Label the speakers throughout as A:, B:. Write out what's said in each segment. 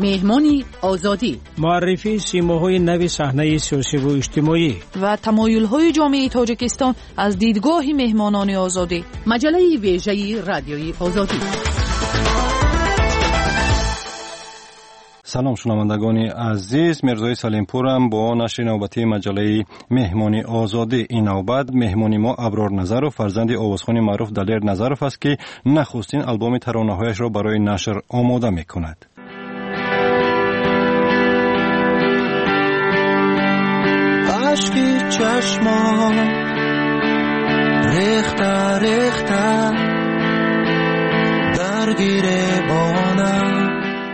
A: مهمانی آزادی،
B: معرفی سیماهای نوی صحنه سیاسی و اجتماعی
C: و تمایل‌های جامعه تاجیکستان از دیدگاه مهمانان آزادی.
A: مجله ویژه رادیوی آزادی.
D: سلام شنوندگان عزیز، مرزای سلیمپورم با نشر نوبتی مجله مهمانی آزادی. این نوبت مهمانی ما ابرار نظرов فرزند آوازخوان معروف دلیر نظرов است که نخستین آلبوم ترانه‌هایش را برای نشر آماده می‌کند.
E: عشقی چشمان ریخته ریخته درگیر بانم.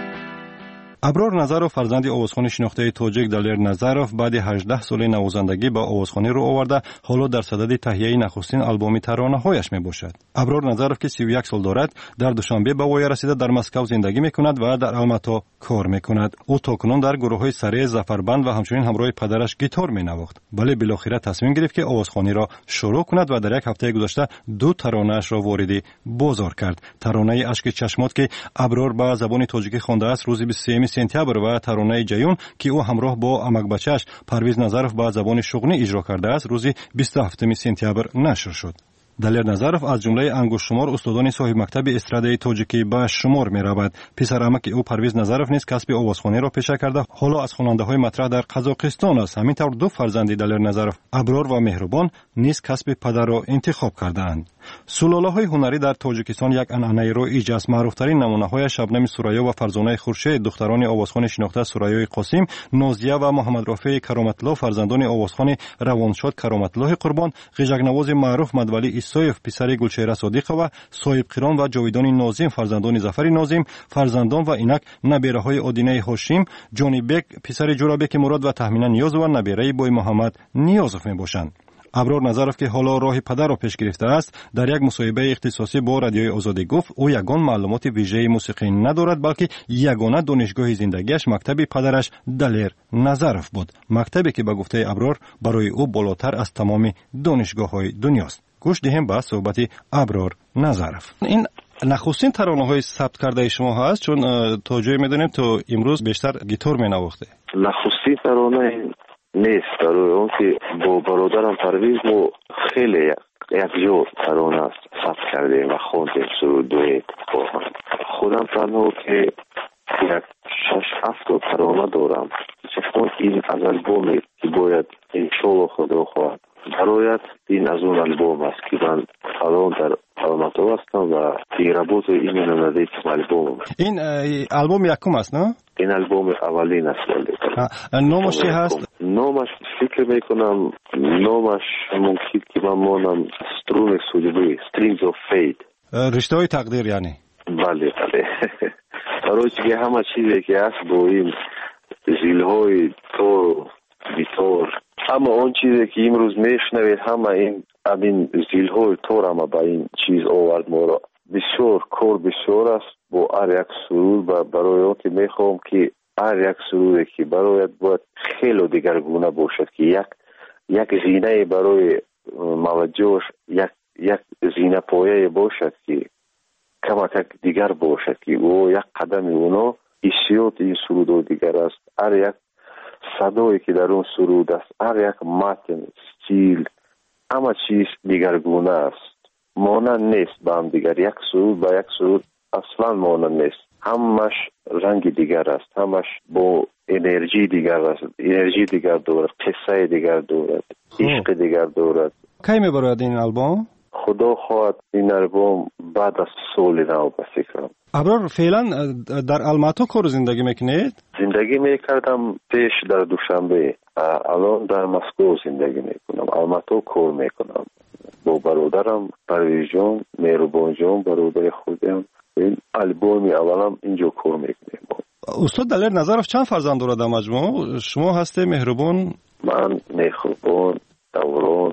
D: ابرار نظرов فرزند آوازخوان شناخته تاجیک دلیر نظرов بعد 18 سال نوازندگی با آوازخوانی رو آورده، حالا در صدد تهیه نخستین آلبوم ترانه‌هایش میباشد. ابرار نظرов که 31 سال دارد، در دوشنبه به وای رسیده در مسکو زندگی میکند و در الماتا کار میکند. او تاکنون در گروه‌های سره زفربند و همچنین همراه پدرش گیتار مینواخت. ولی بالاخره تصمیم گرفت که آوازخوانی را شروع کند و در یک هفته گذشته 2 ترانه‌اش را وارد بازار کرد. ترانه اشک چشمات که ابرار به زبان تاجیکی خوانده است روز 23 سپتامبر و ترانه جیون که او همراه با امک بچه‌اش پرویز نظرов به زبان شغنی اجرا کرده است روز 27 سپتامبر نشر شد. دلیر نظرов از جمله انگشت شمار استادان صاحب مکتب استرادای تاجیکی به شمار می رود. پسر عمک او پرویز نظرов نیز کسب آوازخوانی را پیشه کرده، حالا از خواننده های مطرح در قزاقستان است. همینطور 2 فرزند دلیر نظرov ابرار و مهربان نیز کسب پدر را انتخاب کردند. سلاله های هنری در تاجیکستان یک عنعنه رایج است. معروفترین نمونه های شبنم سوریا و فرزانه خورشید دختران آوازخوان شناخته سوریای قاسم، نازیه و محمد رافع کرامت‌الله فرزندان آوازخوان روانشاد کرامت‌الله قربان، غیژک نواز معروف مدولی ایسایف پسر گلچهره صادقه و صاحب قران و جاویدان ناظم فرزندان ظفر ناظم، فرزندان و اینک نبیره های آدینه هاشم، جانی بک پسر جورابک مراد و تهمینه نیاز و نبیره بای محمد نیازف میباشند. ابرار نظرov که حالا راه پدر را پیش گرفته است، در یک مصاحبه اختصاصی با رادیوی آزادی گفت او یگان معلومات ویژه موسیقی ندارد، بلکه یگانه دانشگاه زندگیش مکتب پدرش دلیر نظرov بود، مکتبی که به گفته ابرار برای او بالاتر از تمام دانشگاه‌های دنیاست. گوش دهیم به صحبت ابرار نظرov. این نخستین ترانه‌های ثبت کرده شما هست، چون تا جایی می‌دونیم تو امروز بیشتر گیتار می‌نواخته.
F: نخستین ترانه نیست، برای اون که با برادرم پرویز ما خیلی یک جو ترانه ثبت کردیم و خوندیم سرودوی با هم. خودم تنها که یک 6-7 ترانه دارم، چون این از البومی که باید انشالله خدا خواهد برایت این از اون البوم است که من الان در الماتا هستم و پیرابوت این نمده البوم.
D: این البوم یکم است نه؟
F: این البوم اولین است.
D: نامش چی هست؟
F: نامش فکر میکنم نامش ممکن که من مانم سترون سولیبی Strings of Fate،
D: رشته های تقدیر یعنی.
F: بله برای که همه چیزی که هست با این زیلهای تور گیتار، همه اون چیزی که امروز میشنوید همه این زیلهای تور همه با این چیز آورد ما را. بسیار کار بسیار است با هر یک سرود و برای اون که میخوام که هر یک سرودی که برایت باید خیلی دیگرگونه باشد که یک زینه برای موجهش یک زینه پایه باشد که کمک دیگر باشد که او یک قدم اونا حسیات این سرود دیگر است. هر یک صدایی که در اون سرود است، هر یک متن استیل همه چیز دیگرگونه است، مانند نیست با هم دیگر. یک سرود با یک سرود اصلا مانند نیست، همش رنگ دیگر است، همش با انرژی دیگر است، انرژی دیگر دارد، قصه دیگر دارد، عشق دیگر دارد.
D: کی میبرد این آلبوم؟
F: خدا خواهد این آلبوم بعد از سال نو بسیارم.
D: ابرار فعلا در الماتا کار زندگی میکنید؟
F: زندگی میکردم پیش در دوشنبه، الان در مسکو زندگی میکنم. الماتا کار میکنم با برادرم پرویز جان، مهربان جان برادر خودم. این آلبوم اولم اینجا کار میکنیم.
D: استاد دلیر نظرov چند فرزند دارد در مجموع؟ شما هستی مهربان؟
F: من مهربان، دوران،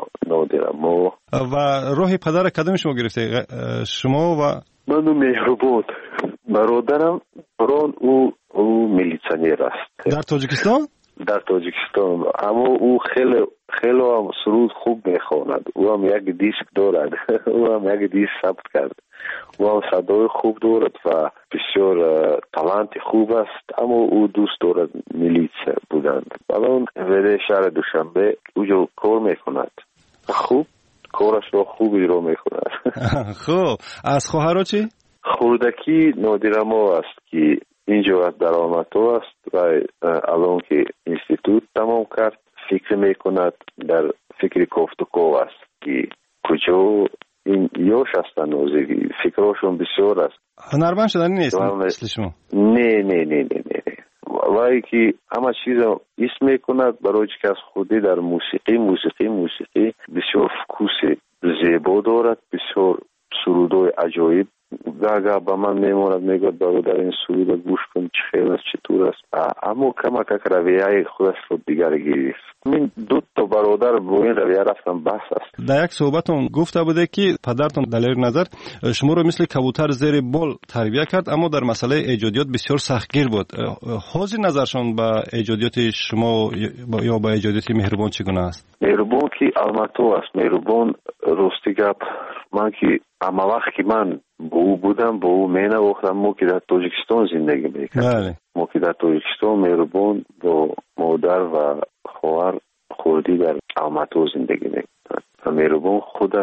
F: نادرما.
D: و راه پدر کدام شما گرفته؟ شما و
F: من مهربان. برادرم بران او میلیسیونر است
D: در تاجیکستان.
F: در تاجیکستان، اما او خیلی هم سرود خوب میخواند. او هم یک دیسک دارد او هم یک دیسک ثبت کرد. او هم صدای خوب دارد و بسیار талант خوب است، اما او دوست دارد میلیس بودند. الان ولی شهر دوشنبه اونجا کار میکند، خوب کارش را خوب اجرا میکند.
D: خب از خواهرها چی؟
F: خوردکی نادرما است که اینجا در آلماتو است و الان که اینستیتوت تمام کرد فکر میکند، در فکر کوفتکو است که کجا این یوش هستن نوزگی، فکراشون بسیار است.
D: هنرمند شدنی نیست مثل شما؟
F: نه ولی که همه چیز اسم میکند برای که از خودی در موسیقی بسیار فکوس زیبا دارد، بسیار سرودای عجایب گاگا با من میموند، میگوید برادر این سرود گوش کن چه خیلی است چطور است، اما کمک رویه خودش رو دیگر گرفت. من دو تا برادر با این رویه رفتم بحث است. در
D: یک صحبتون گفته بوده که پدرتون دلیر نظر شما رو مثل کبوتر زیر بال تربیت کرد، اما در مسئله ایجادیات بسیار سختگیر بود. حاضر نظرشون با ایجادیات شما یا با ایجادیات مهربان چگونه است؟
F: مهربان که آلماتو است، مهربان راستی گپ من که اما وقت که من با او بودم با او می نواختم، ما که در تاجیکستان زندگی میکردم، ما که در تاجیکستان مهربان با مادر و خواهر خوردی در آلماتو زندگی میکردن. مهربان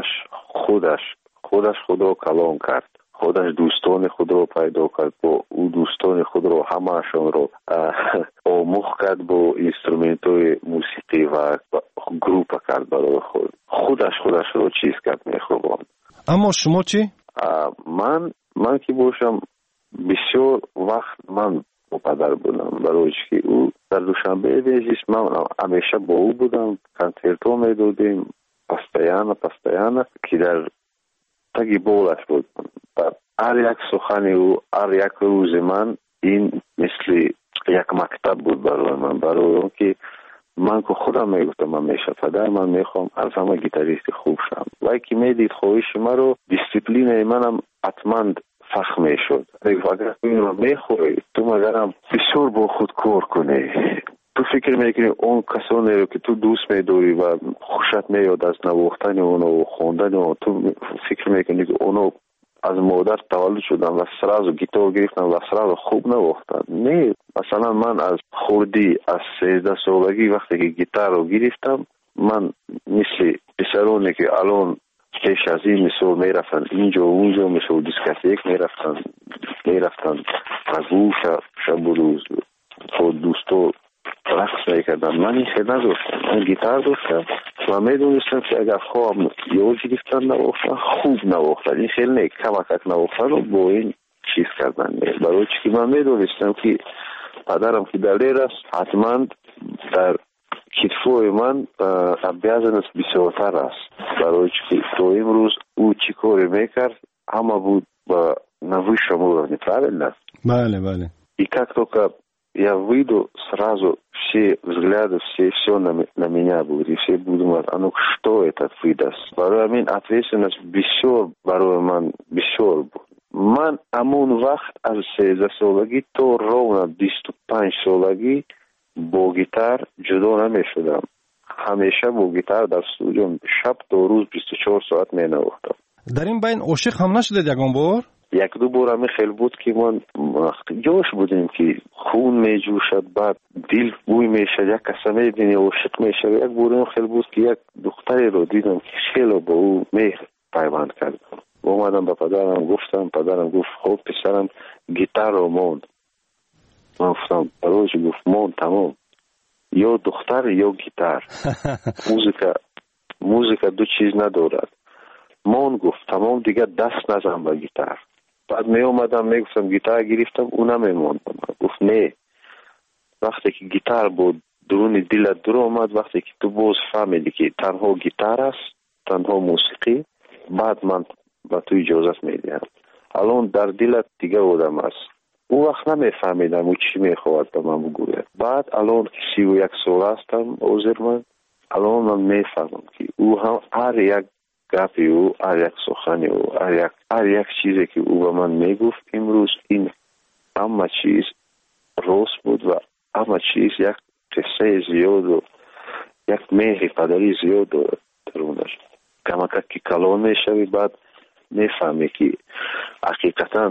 F: خودش خدا کلام کرد، خودش دوستان خود رو پیدا کرد، با او دوستان خود رو همه‌شون رو آموخت کرد، با اینسترومنت‌های موسیقی و گروپ کرد برای خودش رو چیز کرد مهربان.
D: اما شما چی؟
F: من که باشم بسیار وقت من با پدر بودم، برای که او در دوشنبه بیزیست من همیشه با او بودم، کنسرتو میدادیم پستیانه که در تگی بولش بود. هر یک سخن او، هر یک روز من این مثل یک مکتب بود برای اون که من که خودم میگفتم من میشه پدر من میخوام از همه گیتاریست خوب شم، ولی که میدید خواهش من رو دیسپلین منم حتما فخم میشد. اگر این رو میخوری تو مگرم بسیار با خود کار کنی، تو فکر میکنی اون کسانی رو که تو دوست میداری و خوشت میاد از نواختن اونو و خوندن اونو، تو فکر میکنی که اونو از مادر تولد شدن و سراز گیتار گرفتن و سراز خوب نواختن. نه، مثلا من از خوردی از 13 سالگی وقتی که گیتار رو گرفتم، من مثل پسرانی که الان پیش از این مثل میرفتن اینجا و اونجا مثل دیسکتیک میرفتن پگو شب و روز با دوستو رقص میکردن، من این خیلی نداشتم. من گیتار داشتم و میدونستم که اگر خواهم یاد گرفتن نواختن خوب نواختن، این خیلی نه کمک نواختن رو با این چیز کردن. برای که من میدونستم که پدرم که دلیر است، حتما در کتفوی من بیازنست بسیارتر است، برای که تو امروز او چی کاری میکرد همه بود با نوی شما неправильно.
D: Бale.
F: И как только я выйду, сразу все взгляды, все на меня будут, и все будут думать, а ну что этот выдаст. Барой мен ответственность бисёр, барой ман бисёр буд. Ман амон вақт аз 13 солаги то ровно 25 солаги бо гитар ҷудо намешудам. ҳамеша бо гитар дар студио шаб то рӯз 24 соат менавохтам.
D: дар ин байн ошиқ ҳам нашудед ягон бор?
F: یک-دو بار همی خیلی بود که من جوش بودیم که خون می جوشد، بعد دل بوی می شد، یک کسی می بینی عاشق می شد. یک بار هم خیلی بود که یک دختری رو دیدم که خیلی با او مهر پیوند کردم. اومدم به پدرم گفتم، پدرم گفت خب پسرم گیتار رو موند. من گفتم برایش گفت موند تمام، یا دختر یا گیتار. موزیکا دو چیز ندارد. موند گفت تمام دیگه دست نزن به گیتار. بعد می اومدم می گفتم گیتار گرفتم اونم میموندم. گفت نه، وقتی که گیتار بود درون دلت در اومد، وقتی که تو باز فهمیدی که تنها گیتار است، تنها موسیقی، بعد من با تو اجازت میدم. الان در دلت دیگه آدم است. اون وقت نمیفهمیدم او چی میخواد به من بگوید. بعد الان که 31 سال هستم عذر من، الان من میفهمم که او هم هر یک گپی او، هر یک سخنی او، هر یک چیزی که او به من میگفت امروز، این همه چیز راست بود و همه چیز یک قصه زیاد و یک مهر پدری زیاد درونش. کمک که کلان میشوی بعد میفهمی که حقیقتا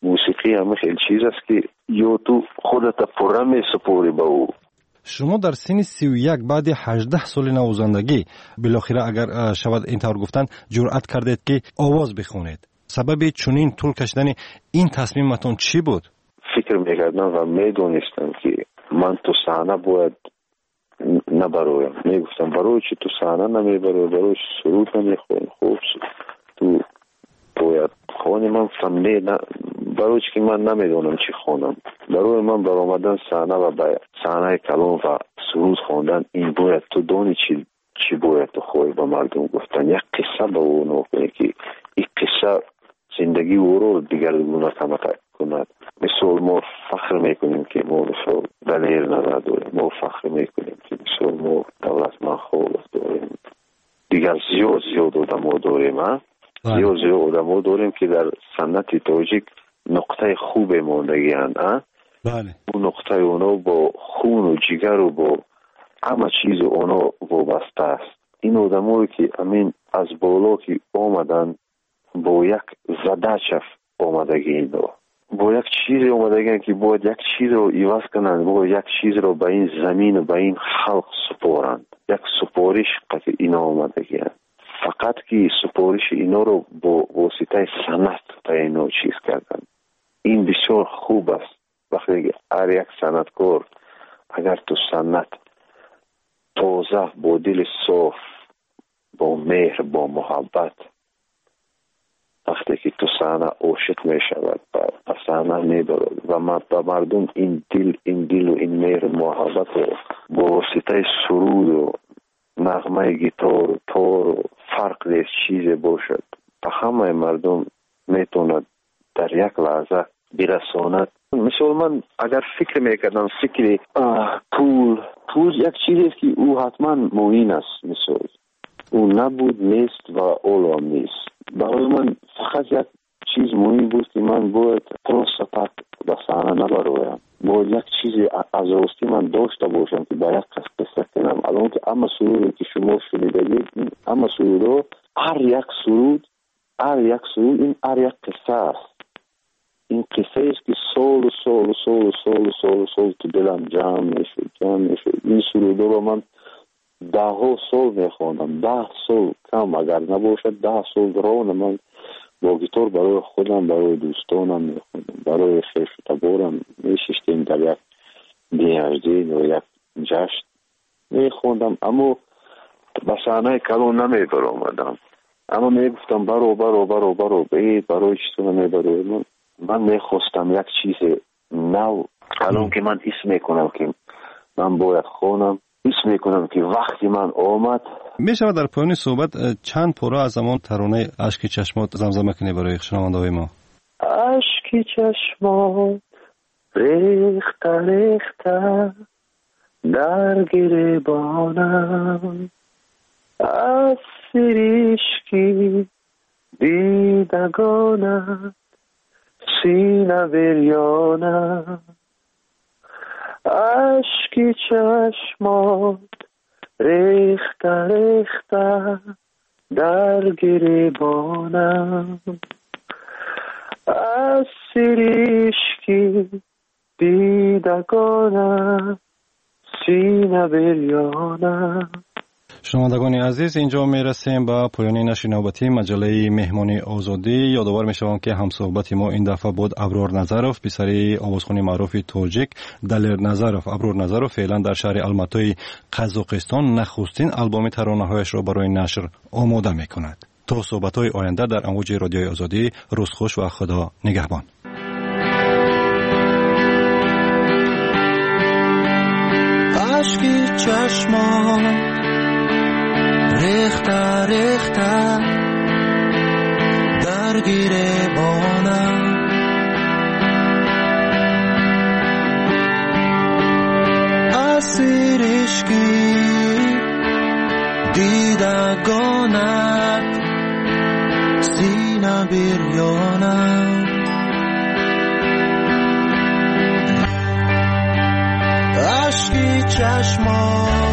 F: موسیقی هم خیلی چیز است که یا تو خودت پره می سپوری با او.
D: شما در سن 31 بعد 18 سال نوازندگی بالاخره اگر شود اینطور گفتن جرأت کردید که آواز بخونید. سبب چنین طول کشیدن این تصمیمتون چی بود؟
F: فکر میکردم و میدونستم که من تو صحنه باید نبرویم. میگفتم برای چی تو صحنه نمیبروی، برای چی سرود نمیخوانی، خوب تو باید خونی. من گفتم نه، برای چی که من نمیدونم چی خونم. برای من برآمدن صحنه و به صحنه کلام و سرود خوندن این باید تو دونی چی باید تو خوی به مردم گفتن. یک قصه به او نکنی که این قصه زندگی او رو دیگرگونه کند. مثل ما فخر میکنیم که ما مثل دلیر نظر داریم، ما فخر میکنیم که مثل ما دولتمند خوب داریم، دیگر زیاد آدم داریم. زیاد آدم داریم که در سنت تاجیک نقطه خوب ماندگی هستند.
D: بله.
F: اون نقطه اونا با خون و جگر و با همه چیز اونا وابسته است. این آدمایی که امین از بالا که آمدن با یک زدچف آمدگی اینا، با یک چیز آمدگی که باید یک چیز رو عوض کنند، باید یک چیز رو به این زمین و به این خلق سپارند. یک سپارش که اینا آمدگی هست. فقط که سپارش اینا رو با واسطه سنت تا اینا چیز کردن. این بسیار خوب است. وقتی هر یک سنتکار اگر تو سنت تازه با دل صاف، با مهر، با محبت، وقتی که تو صحنه عاشق می شود و صحنه می برد و به مردم این دل و این مهر محبت رو با واسطه سرود و نغمه گیتار و تار و فرق دیز چیز باشد به همه مردم میتوند در یک لحظه برساند. مثل من اگر فکر میکردم فکر پول یک چیزی است که او حتما معین است. مثل او نبود، نیست و اولو نیست. برای من فقط یک چیز مهم بود که من باید پروس سپک به صحنه نبرویم. باید یک چیزی از راستی من داشته باشم که با یک قصه کنم. الان که اما سرودی که شما شنیدید، اما سرودو هر یک سرود این هر یک قصه است. این قصه است که سال تو دلم جمع میشد. این سرودو رو من 10 سال میخواندم. 10 سال کم اگر نباشد 10 سال راه من با گیتار برای خودم، برای دوستانم میخوندم، برای خیش و تبارم میشستیم در یک دیهجدین و یک جشن میخوندم. اما به صحنه کلام نمیبرآمدم. اما میگفتم برو بید برای چیزو نمیبرو. من میخواستم یک چیز نو. الان که من اسم میکنم که من باید خونم، اسم میکنم که وقتی من آمد.
D: میشود در پایان صحبت چند پاره از زمان ترانه اشک چشمات زمزمه کنی برای شنونده های ما؟
F: اشک چشمات ریخته در گریبانم، از سریشکی دیدگانم سینه بریانم. اشکی چشمات ریخته در گریبانم، از سریشکی دیدگانم سینه بریانم.
D: شنوندگان عزیز، اینجا میرسیم به پایان نشر نوبتی مجله مهمانی آزادی. یادآور میشوم که همصحبت ما این دفعه بود ابرار نظروف، پسر آوازخوان معروف تاجیک دلیر نظروف. ابرار نظروف فعلا در شهر الماتای قزاقستان نخستین آلبوم ترانه‌هایش را برای نشر آماده میکند. تا صحبت‌های آینده در امواج رادیوی آزادی، روز خوش و خدا نگهبان.
E: اشکی چشمان ریخته در گریبانم، اسیر عشقی دیدگانت سینه بریانم. اشکی چشمان